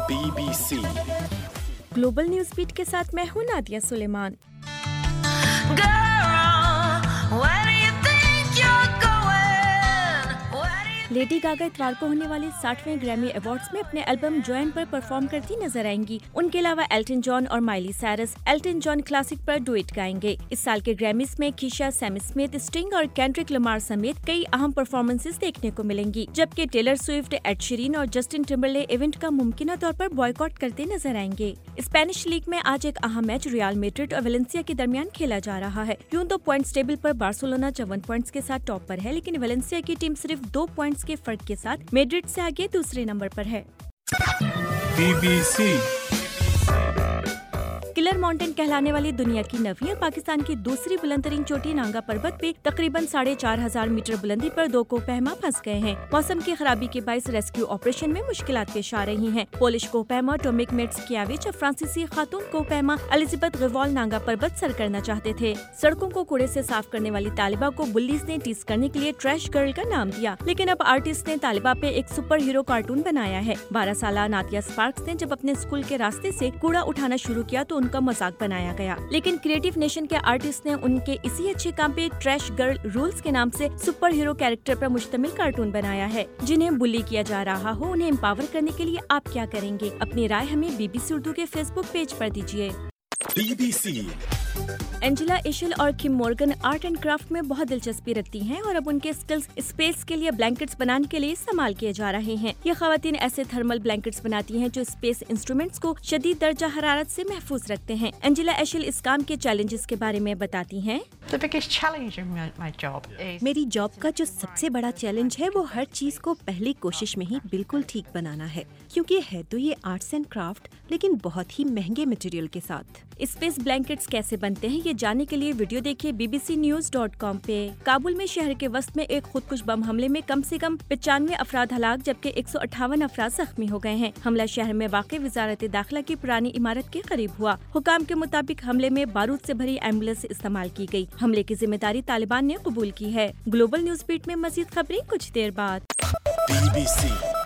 BBC global news beat के साथ मैं हूं नादिया सुलेमान। लेडी गागा इतवार को होने वाले 60वें ग्रैमी अवार्ड्स में अपने एल्बम जॉइन पर परफॉर्म करती नजर आएंगी। उनके अलावा एल्टन जॉन और Miley Cyrus Elton John classic पर डुएट गाएंगे। इस साल के ग्रैमीज में कीशा, सैम स्मिथ, स्टिंग और केंड्रिक लमार समेत कई अहम परफॉर्मेंसेस देखने को मिलेंगी, जबकि टेलर स्विफ्ट, एड शीरन और जस्टिन टिम्बरलेक इवेंट का मुमकिन तौर पर बॉयकॉट करते नजर आएंगे। स्पेनिश लीग में आज एक अहम मैच रियल मैड्रिड और वेलेंसिया के दरमियान खेला जा रहा है। यूं तो पॉइंट्स टेबल पर बार्सिलोना 54 पॉइंट्स के साथ टॉप पर है, लेकिन वेलेंसिया की टीम सिर्फ 2 पॉइंट्स के फर्क के साथ मैड्रिड से आगे दूसरे नंबर पर है। BBC किलर माउंटेन कहलाने वाली दुनिया की 9वीं और पाकिस्तान की दूसरी बुलंदतरीन चोटी नांगा पर्वत पे तकरीबन 4,500 मीटर बुलंदी पर 2 कोहपैमा फंस गए हैं। मौसम की खराबी के बायस रेस्क्यू ऑपरेशन में मुश्किलात पेश आ रही हैं। पोलिश कोहपैमा टोमिक मेट्सकियाविच और फ्रांसीसी खातून कोहपैमा एलिजाबेथ गवाल नांगा पर्वत सर करना चाहते थे। सड़कों को कूड़े से साफ करने वाली तालिबा को बुल्लीज ने टीज करने के लिए ट्रैश गर्ल का नाम दिया, लेकिन अब आर्टिस्ट ने तालिबा पे एक सुपर हीरो कार्टून बनाया है। 12 साल नातिया स्पार्क्स ने जब अपने स्कूल के रास्ते से कूड़ा उठाना शुरू किया तो उनका मजाक बनाया गया, लेकिन क्रिएटिव नेशन के आर्टिस्ट ने उनके इसी अच्छे काम पे ट्रैश गर्ल रूल्स के नाम से सुपर हीरो कैरेक्टर पर मुश्तमिल कार्टून बनाया है। जिन्हें बुली किया जा रहा हो उन्हें एम्पावर करने के लिए आप क्या करेंगे? अपनी राय हमें BBC उर्दू के फेसबुक पेज पर दीजिए। BBC एंजेला एशल और Kim Morgan art and craft में बहुत दिलचस्पी रखती हैं और अब उनके स्किल्स स्पेस के लिए ब्लैंकेट्स बनाने के लिए इस्तेमाल किए जा रहे हैं। ये खवातीन ऐसे थर्मल ब्लैंकेट्स बनाती हैं जो स्पेस इंस्ट्रूमेंट्स को शदीद दर्जा हरारत से महफूज रखते हैं। एंजेला एशल इस काम के चैलेंजेस के बारे में बताती हैं। मेरी जॉब का जो सबसे बड़ा चैलेंज है वो हर चीज को पहली कोशिश में ही बिल्कुल ठीक बनाना है, क्योंकि है तो ये आर्ट्स एंड क्राफ्ट लेकिन बहुत ही महंगे मटेरियल के साथ। स्पेस ब्लैंकेट्स कैसे बनते हैं ये जानने के लिए वीडियो देखिए bbcnews.com पे। काबुल में शहर के वस्त में एक खुदकुश बम हमले में कम से कम 95 अफराद हलाक जबकि 158 अफराद जख्मी हो गए हैं। हमला शहर में वाक़ई वजारत दाखिला की पुरानी इमारत के करीब हुआ। हुकाम के मुताबिक हमले में बारूद से भरी एम्बुलेंस इस्तेमाल की गई। हमले की जिम्मेदारी तालिबान ने कबूल की है। ग्लोबल न्यूज बीट में मजीद खबरें कुछ देर बाद। BBC